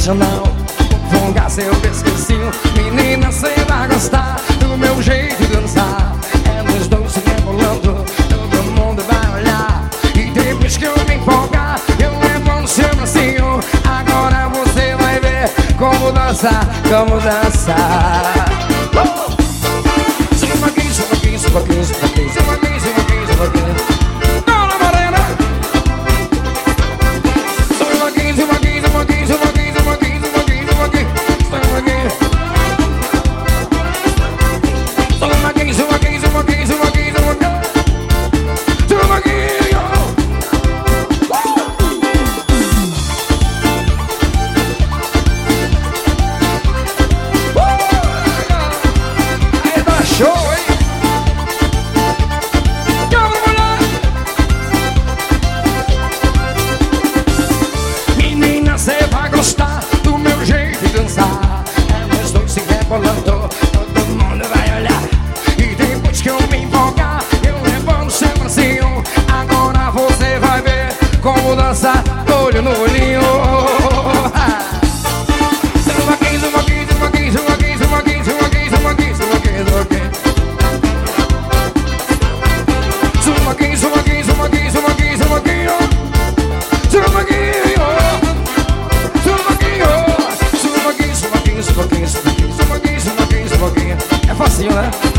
sensacional. Funga seu pescocinho, menina, cê vai gostar do meu jeito de dançar. É nos dois se rebolando, todo mundo vai olhar. E depois que eu me empolgar, eu levo no seu bracinho. Agora você vai ver como dançar, como dançar. Suba aqui, suba aqui, suba aqui, suba aqui, suba aqui, suba aqui, suba aqui. Dona Morena. Suba aqui, suba aqui, suba aqui, suba aqui, suba aqui, suba aqui, suba aqui, suba aqui. Suba aqui, suba aqui, suba aqui, suba aqui, suba aqui. Suba aqui, aí tá show, hein? Menina, cê vai gostar do meu jeito de dançar. É nós dois se rebolando, todo mundo vai olhar. E depois que eu me empolgar, eu levo no seu bracinho. Agora você vai ver como dançar, olho no olhinho. Suba aqui, suba aqui, suba aqui, suba aqui, suba aqui, suba aqui, suba aqui, suba aqui, suba aqui. Suba aqui, suba aqui, suba aqui, suba aqui, suba aqui, ó. Suba aqui, ó. Suba aqui, ó. Suba aqui, suba aqui, suba aqui, suba aqui, suba aqui, suba aqui, suba aqui. É facinho, né?